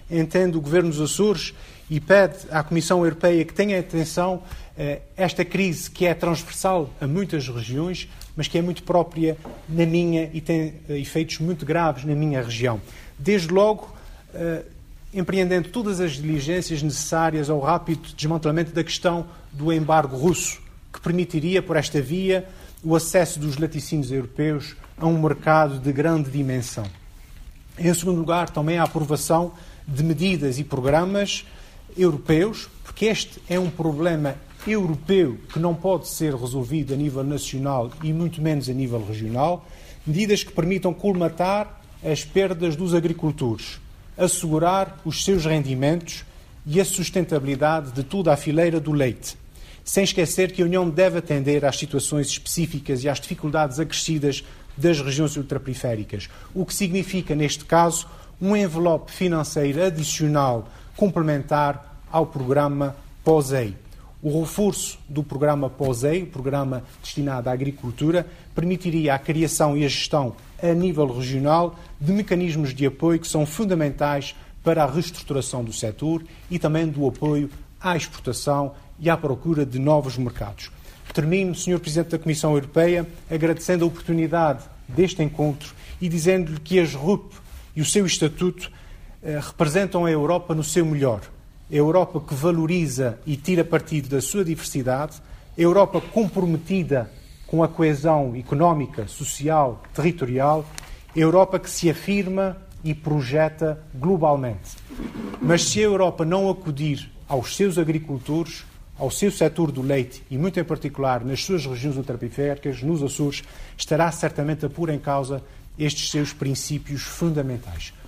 entende o Governo dos Açores e pede à Comissão Europeia que tenha atenção a esta crise que é transversal a muitas regiões, mas que é muito própria na minha e tem efeitos muito graves na minha região. Desde logo, empreendendo todas as diligências necessárias ao rápido desmantelamento da questão do embargo russo, que permitiria, por esta via, o acesso dos laticínios europeus a um mercado de grande dimensão. Em segundo lugar, também a aprovação de medidas e programas europeus, porque este é um problema europeu que não pode ser resolvido a nível nacional e muito menos a nível regional, medidas que permitam colmatar as perdas dos agricultores, assegurar os seus rendimentos e a sustentabilidade de toda a fileira do leite, sem esquecer que a União deve atender às situações específicas e às dificuldades acrescidas das regiões ultraperiféricas, o que significa, neste caso, um envelope financeiro adicional complementar ao programa POSEI. O reforço do programa POSEI, o programa destinado à agricultura, permitiria a criação e a gestão a nível regional de mecanismos de apoio que são fundamentais para a reestruturação do setor e também do apoio à exportação e à procura de novos mercados. Termino, Sr. Presidente da Comissão Europeia, agradecendo a oportunidade deste encontro e dizendo-lhe que as RUP e o seu estatuto representam a Europa no seu melhor. A Europa que valoriza e tira partido da sua diversidade, a Europa comprometida com a coesão económica, social, territorial, a Europa que se afirma e projeta globalmente. Mas se a Europa não acudir aos seus agricultores, ao seu setor do leite e, muito em particular, nas suas regiões ultraperiféricas, nos Açores, estará certamente a pôr em causa estes seus princípios fundamentais.